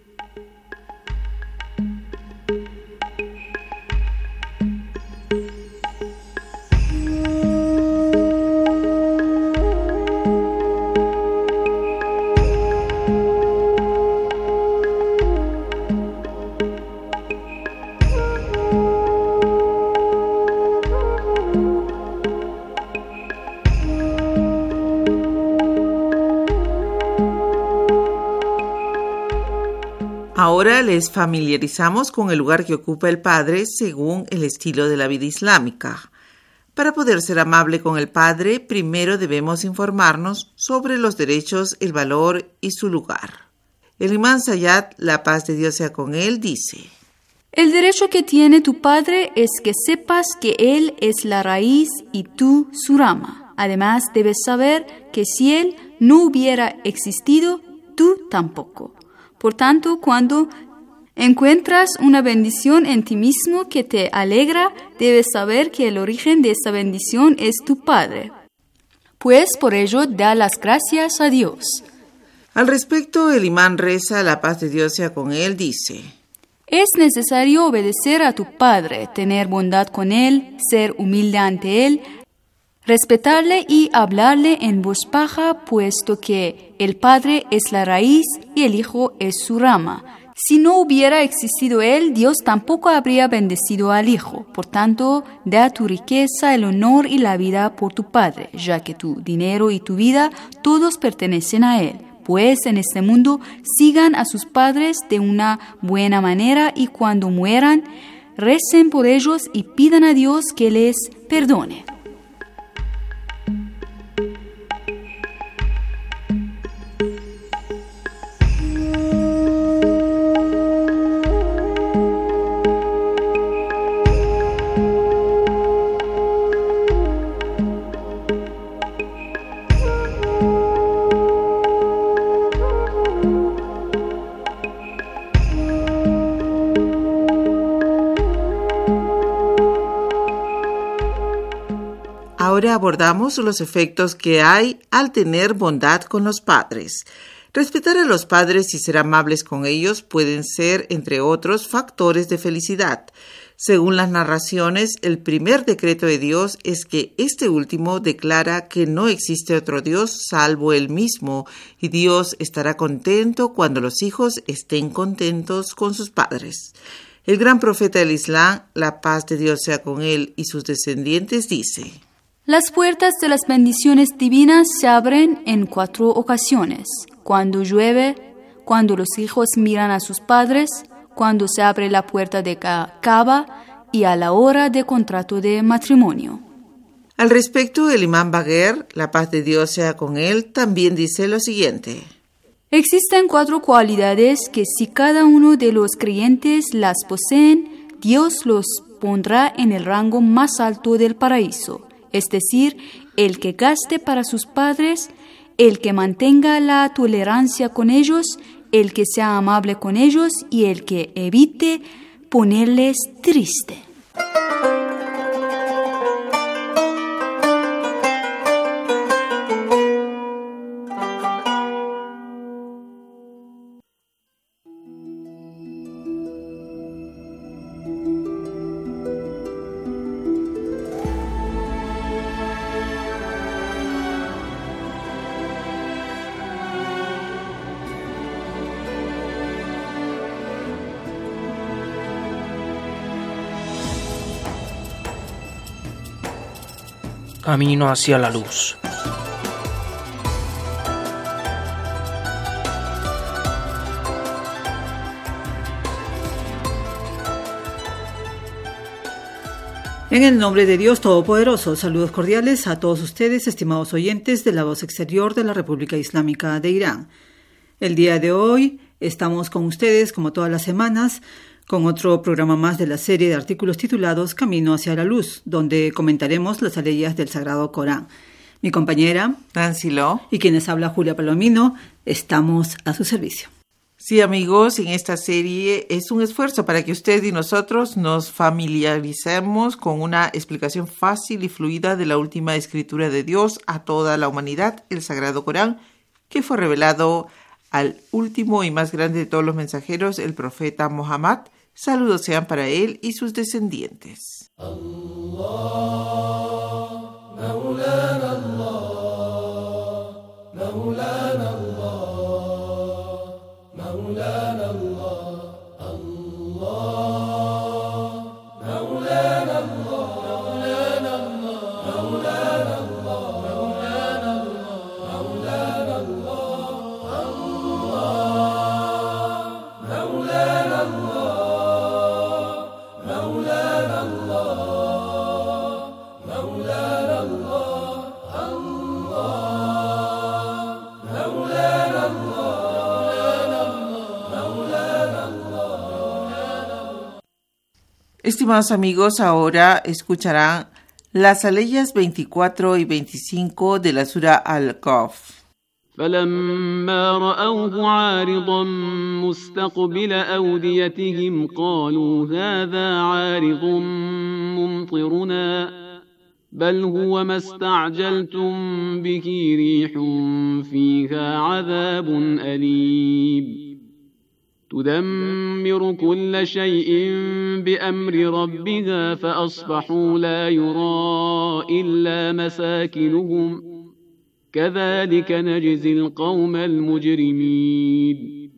S12: Ahora les familiarizamos con el lugar que ocupa el padre según el estilo de la vida islámica. Para poder ser amable con el padre, primero debemos informarnos sobre los derechos, el valor y su lugar. El imán Sayyad, la paz de Dios sea con él, dice:
S13: El derecho que tiene tu padre es que sepas que él es la raíz y tú su rama. Además, debes saber que si él no hubiera existido, tú tampoco. Por tanto, cuando Encuentras una bendición en ti mismo que te alegra, debes saber que el origen de esa bendición es tu Padre. Pues por ello da las gracias a Dios.
S12: Al respecto, el imán reza, la paz de Dios sea con él, dice:
S13: es necesario obedecer a tu Padre, tener bondad con Él, ser humilde ante Él, respetarle y hablarle en voz baja, puesto que el Padre es la raíz y el Hijo es su rama. Si no hubiera existido Él, Dios tampoco habría bendecido al Hijo. Por tanto, da tu riqueza, el honor y la vida por tu Padre, ya que tu dinero y tu vida todos pertenecen a Él. Pues en este mundo sigan a sus padres de una buena manera y cuando mueran, recen por ellos y pidan a Dios que les perdone.
S12: Ahora abordamos los efectos que hay al tener bondad con los padres. Respetar a los padres y ser amables con ellos pueden ser, entre otros, factores de felicidad. Según las narraciones, el primer decreto de Dios es que este último declara que no existe otro Dios salvo Él mismo, y Dios estará contento cuando los hijos estén contentos con sus padres. El gran profeta del Islam, la paz de Dios sea con él y sus descendientes, dice:
S13: las puertas de las bendiciones divinas se abren en 4 ocasiones: cuando llueve, cuando los hijos miran a sus padres, cuando se abre la puerta de Kaaba y a la hora de contrato de matrimonio.
S12: Al respecto, el imán Bagher, la paz de Dios sea con él, también dice lo siguiente:
S13: existen 4 cualidades que si cada uno de los creyentes las poseen, Dios los pondrá en el rango más alto del paraíso. Es decir, el que gaste para sus padres, el que mantenga la tolerancia con ellos, el que sea amable con ellos y el que evite ponerles triste.
S14: Camino hacia la luz.
S16: En el nombre de Dios Todopoderoso, saludos cordiales a todos ustedes, estimados oyentes de la Voz Exterior de la República Islámica de Irán. El día de hoy estamos con ustedes, como todas las semanas, con otro programa más de la serie de artículos titulados Camino hacia la Luz, donde comentaremos las aleyas del Sagrado Corán. Mi compañera
S12: Nancy Lo
S16: y quienes habla Julia Palomino, estamos a su servicio.
S12: Sí, amigos, en esta serie es un esfuerzo para que usted y nosotros nos familiaricemos con una explicación fácil y fluida de la última escritura de Dios a toda la humanidad, el Sagrado Corán, que fue revelado al último y más grande de todos los mensajeros, el profeta Muhammad. Saludos sean para él y sus descendientes. Allah, Maulana Allah, Maulana Allah, Maulana Allah, Allah, Maulana Allah, Maulana Allah, Maulana Estimados amigos, ahora escucharán las aleyas 24 y 25 de la Sura Al-Kahf.
S14: فلما رأوه عارضا مستقبل أوديتهم قالوا هذا عارض ممطرنا بل هو ما استعجلتم به ريح فيها عذاب أليم تدمر كل شيء بأمر ربها فأصبحوا لا يرى إلا مساكنهم كذلك نجزي القوم المجرمين.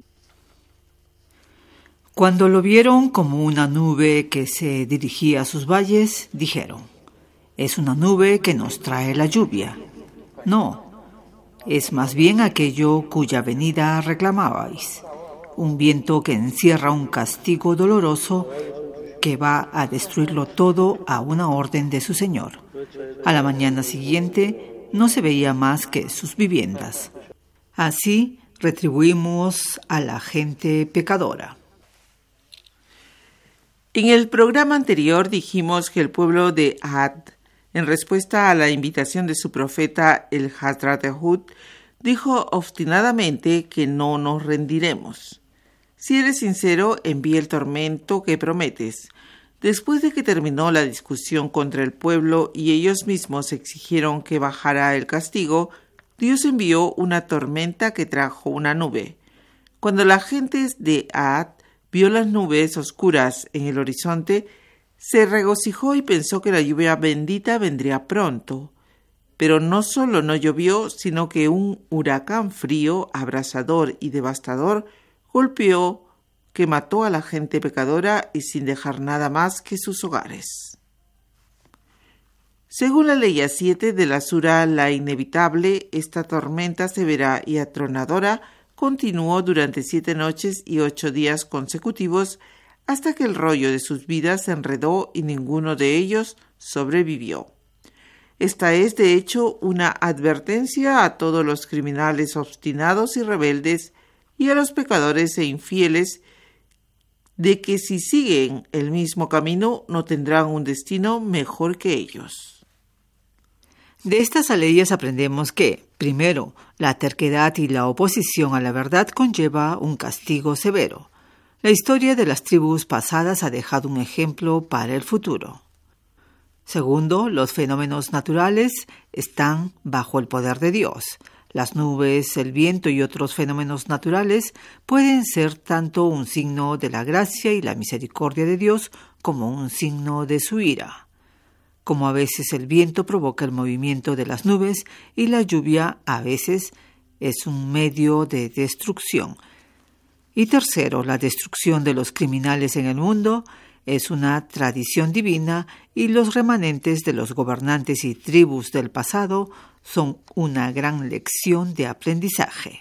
S16: Cuando lo vieron como una nube que se dirigía a sus valles, dijeron: es una nube que nos trae la lluvia. No, es más bien aquello cuya venida reclamabais, un viento que encierra un castigo doloroso que va a destruirlo todo a una orden de su Señor. A la mañana siguiente no se veía más que sus viviendas. Así retribuimos a la gente pecadora.
S12: En el programa anterior dijimos que el pueblo de Ad, en respuesta a la invitación de su profeta el Hazrat Ehud, dijo obstinadamente que no nos rendiremos. Si eres sincero, envía el tormento que prometes. Después de que terminó la discusión contra el pueblo y ellos mismos exigieron que bajara el castigo, Dios envió una tormenta que trajo una nube. Cuando la gente de Ad vio las nubes oscuras en el horizonte, se regocijó y pensó que la lluvia bendita vendría pronto. Pero no solo no llovió, sino que un huracán frío, abrasador y devastador golpeó, que mató a la gente pecadora y sin dejar nada más que sus hogares. Según la ley 7 de la Sura La Inevitable, esta tormenta severa y atronadora continuó durante 7 noches y 8 días consecutivos hasta que el rollo de sus vidas se enredó y ninguno de ellos sobrevivió. Esta es, de hecho, una advertencia a todos los criminales obstinados y rebeldes y a los pecadores e infieles de que si siguen el mismo camino no tendrán un destino mejor que ellos.
S16: De estas leyes aprendemos que, primero, la terquedad y la oposición a la verdad conlleva un castigo severo. La historia de las tribus pasadas ha dejado un ejemplo para el futuro. Segundo, los fenómenos naturales están bajo el poder de Dios. Las nubes, el viento y otros fenómenos naturales pueden ser tanto un signo de la gracia y la misericordia de Dios como un signo de su ira. Como a veces el viento provoca el movimiento de las nubes y la lluvia a veces es un medio de destrucción. Y tercero, la destrucción de los criminales en el mundo es una tradición divina y los remanentes de los gobernantes y tribus del pasado son una gran lección de aprendizaje.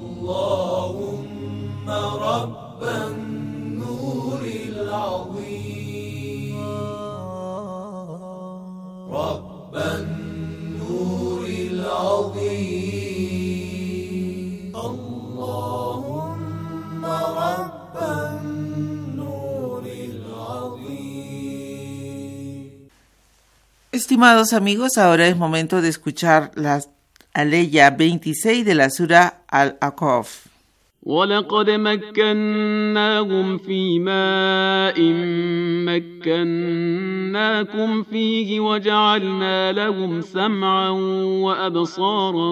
S12: Estimados amigos, ahora es momento de escuchar la aleya 26 de la Sura Al-Aqaf.
S14: وَلَقَدْ مَكَّنَّاهُمْ فِي مَاءٍ مَكَّنَّاكُمْ فِيهِ وَجَعَلْنَا لَهُمْ سَمْعًا وَأَبْصَارًا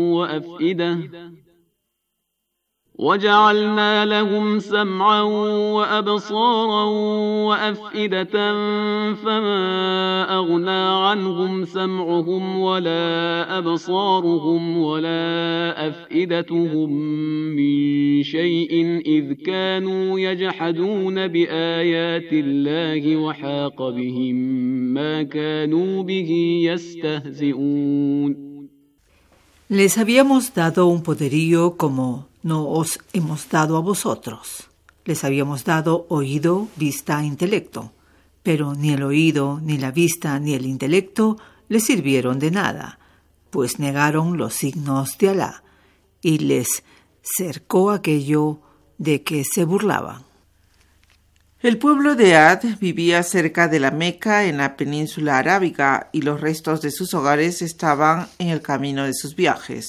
S14: وَأَفْئِدَةً فَمَا أَغْنَى عَنْهُمْ سَمْعُهُمْ وَلَا أَبْصَارُهُمْ وَلَا أَفْئِدَتُهُم مِّن شَيْءٍ إِذْ كَانُوا يَجْحَدُونَ بِآيَاتِ اللَّهِ وَحَاقَ بِهِم مَّا كَانُوا بِهِ يَسْتَهْزِئُونَ.
S16: Les habíamos dado un poderío como no os hemos dado a vosotros. Les habíamos dado oído, vista e intelecto, pero ni el oído, ni la vista, ni el intelecto les sirvieron de nada, pues negaron los signos de Alá, y les cercó aquello de que se burlaban.
S12: El pueblo de Ad vivía cerca de la Meca en la península arábiga y los restos de sus hogares estaban en el camino de sus viajes.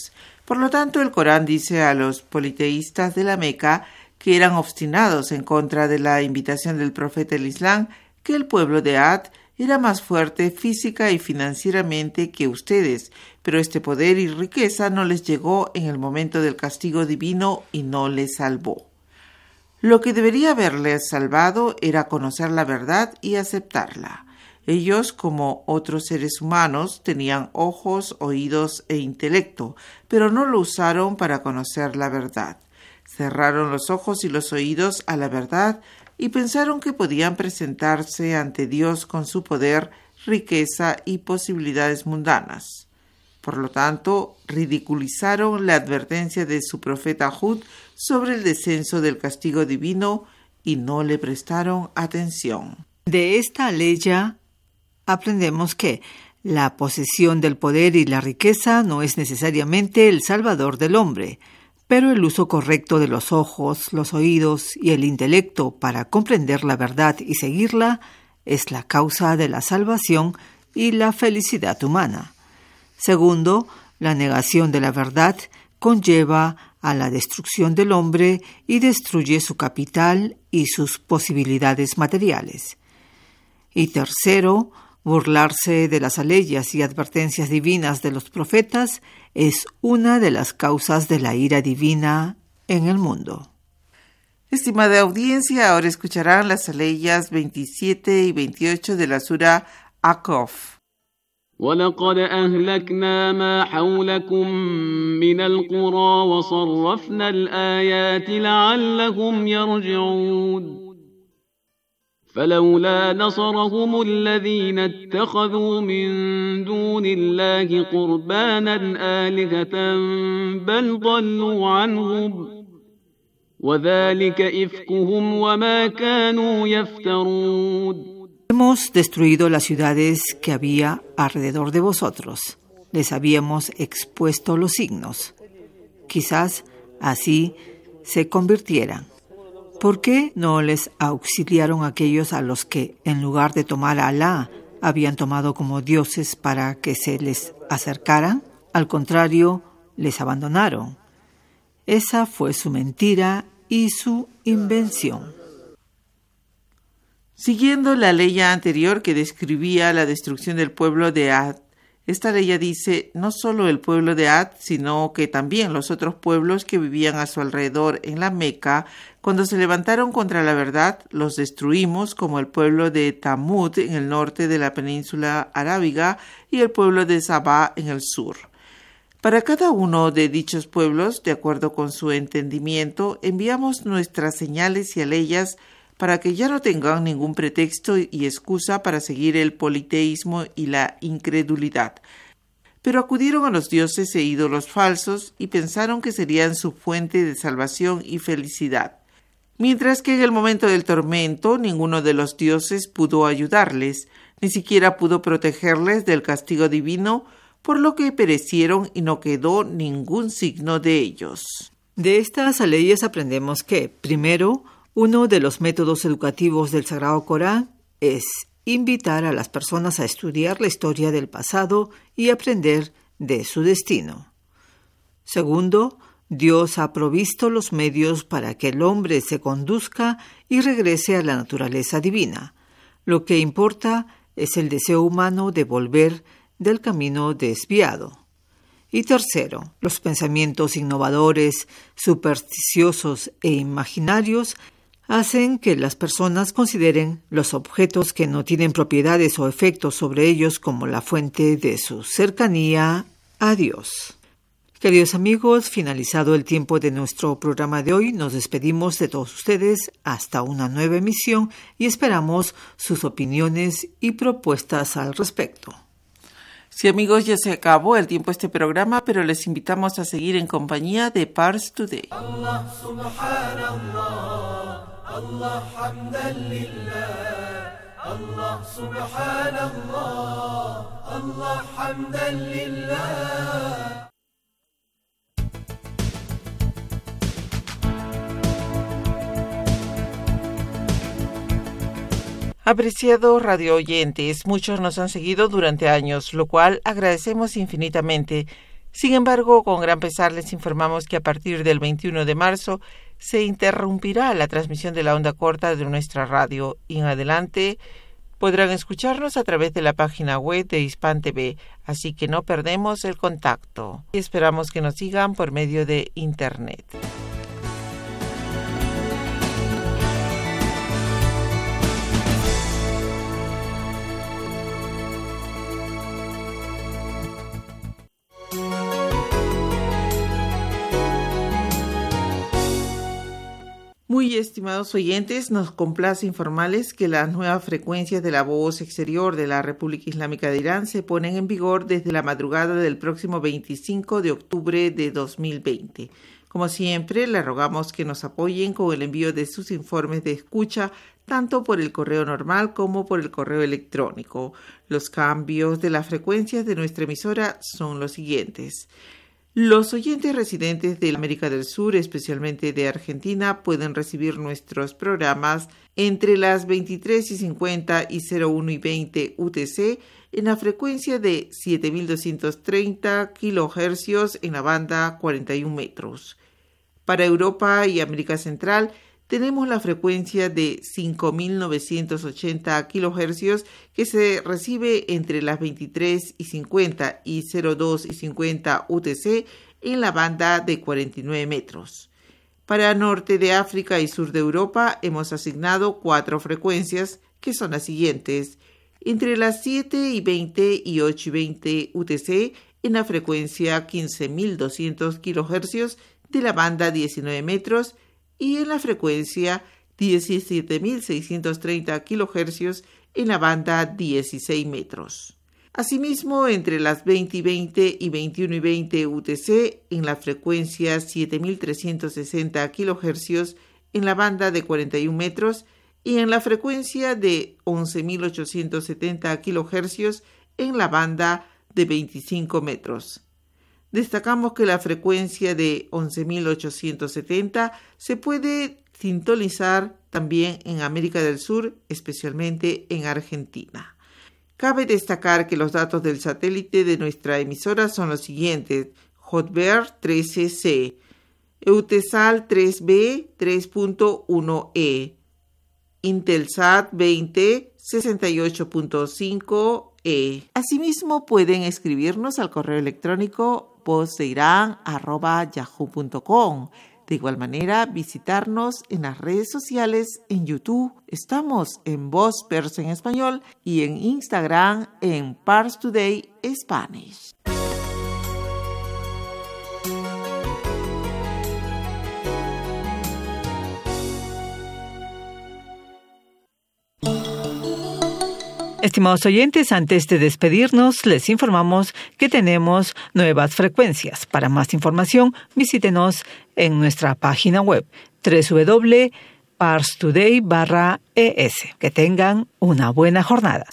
S12: Por lo tanto, el Corán dice a los politeístas de la Meca, que eran obstinados en contra de la invitación del profeta del Islam, que el pueblo de Ad era más fuerte física y financieramente que ustedes, pero este poder y riqueza no les llegó en el momento del castigo divino y no les salvó. Lo que debería haberles salvado era conocer la verdad y aceptarla. Ellos, como otros seres humanos, tenían ojos, oídos e intelecto, pero no lo usaron para conocer la verdad. Cerraron los ojos y los oídos a la verdad y pensaron que podían presentarse ante Dios con su poder, riqueza y posibilidades mundanas. Por lo tanto, ridiculizaron la advertencia de su profeta Hud sobre el descenso del castigo divino y no le prestaron atención.
S16: De esta ley aprendemos que la posesión del poder y la riqueza no es necesariamente el salvador del hombre, pero el uso correcto de los ojos, los oídos y el intelecto para comprender la verdad y seguirla es la causa de la salvación y la felicidad humana. Segundo, la negación de la verdad conlleva a la destrucción del hombre y destruye su capital y sus posibilidades materiales. Y tercero, burlarse de las aleyas y advertencias divinas de los profetas es una de las causas de la ira divina en el mundo.
S12: Estimada audiencia, ahora escucharán las aleyas 27 y 28 de la sura Aqaf.
S14: ولقد أهلكنا ما حولكم من القرى وصرفنا الآيات لعلهم يرجعون فلولا نصرهم الذين اتخذوا من دون الله قربانا آلهة بل ضلوا عنهم وذلك إفكهم وما كانوا يفترون.
S16: Hemos destruido las ciudades que había alrededor de vosotros. Les habíamos expuesto los signos. Quizás así se convirtieran. ¿Por qué no les auxiliaron aquellos a los que, en lugar de tomar a Alá, habían tomado como dioses para que se les acercaran? Al contrario, les abandonaron. Esa fue su mentira y su invención. Siguiendo la ley anterior que describía la destrucción del pueblo de Ad, esta ley dice no solo el pueblo de Ad, sino que también los otros pueblos que vivían a su alrededor en la Meca, cuando se levantaron contra la verdad, los destruimos, como el pueblo de Tamud en el norte de la península arábiga y el pueblo de Sabá en el sur. Para cada uno de dichos pueblos, de acuerdo con su entendimiento, enviamos nuestras señales y aleyas para que ya no tengan ningún pretexto y excusa para seguir el politeísmo y la incredulidad. Pero acudieron a los dioses e ídolos falsos y pensaron que serían su fuente de salvación y felicidad. Mientras que en el momento del tormento ninguno de los dioses pudo ayudarles, ni siquiera pudo protegerles del castigo divino, por lo que perecieron y no quedó ningún signo de ellos. De estas leyes aprendemos que, primero, uno de los métodos educativos del Sagrado Corán es invitar a las personas a estudiar la historia del pasado y aprender de su destino. Segundo, Dios ha provisto los medios para que el hombre se conduzca y regrese a la naturaleza divina. Lo que importa es el deseo humano de volver del camino desviado. Y tercero, los pensamientos innovadores, supersticiosos e imaginarios hacen que las personas consideren los objetos que no tienen propiedades o efectos sobre ellos como la fuente de su cercanía a Dios. Queridos amigos, finalizado el tiempo de nuestro programa de hoy, nos despedimos de todos ustedes hasta una nueva emisión y esperamos sus opiniones y propuestas al respecto.
S12: Sí, amigos, ya se acabó el tiempo de este programa, pero les invitamos a seguir en compañía de Pars Today. Allah subhanallah, Allah hamdan lillah, Allah subhanallah, Allah hamdan lillah. Apreciados radio oyentes, muchos nos han seguido durante años, lo cual agradecemos infinitamente. Sin embargo, con gran pesar les informamos que a partir del 21 de marzo se interrumpirá la transmisión de la onda corta de nuestra radio y en adelante podrán escucharnos a través de la página web de Hispan TV, así que no perdemos el contacto y esperamos que nos sigan por medio de Internet. Muy estimados oyentes, nos complace informarles que las nuevas frecuencias de la voz exterior de la República Islámica de Irán se ponen en vigor desde la madrugada del próximo 25 de octubre de 2020. Como siempre, le rogamos que nos apoyen con el envío de sus informes de escucha, tanto por el correo normal como por el correo electrónico. Los cambios de las frecuencias de nuestra emisora son los siguientes. Los oyentes residentes de América del Sur, especialmente de Argentina, pueden recibir nuestros programas entre las 23:50 y 01:20 UTC en la frecuencia de 7.230 kHz en la banda 41 metros. Para Europa y América Central, tenemos la frecuencia de 5.980 kHz que se recibe entre las 23:50 y 02:50 UTC en la banda de 49 metros. Para Norte de África y Sur de Europa hemos asignado 4 frecuencias que son las siguientes: entre las 7:20 y 8:20 UTC en la frecuencia 15.200 kHz de la banda 19 metros y en la frecuencia 17.630 kHz en la banda 16 metros. Asimismo, entre las 20:20 y 21:20 UTC en la frecuencia 7.360 kHz en la banda de 41 metros y en la frecuencia de 11.870 kHz en la banda de 25 metros. Destacamos que la frecuencia de 11.870 se puede sintonizar también en América del Sur, especialmente en Argentina. Cabe destacar que los datos del satélite de nuestra emisora son los siguientes: Hotbird 13C, Eutelsat 3B 3.1E, Intelsat 20 68.5E. Asimismo, pueden escribirnos al correo electrónico vozdeiran@yahoo.com. De igual manera, visitarnos en las redes sociales, en YouTube. Estamos en Voz Persa en Español y en Instagram en Pars Today Spanish.
S16: Estimados oyentes, antes de despedirnos, les informamos que tenemos nuevas frecuencias. Para más información, visítenos en nuestra página web www.parstoday.es. Que tengan una buena jornada.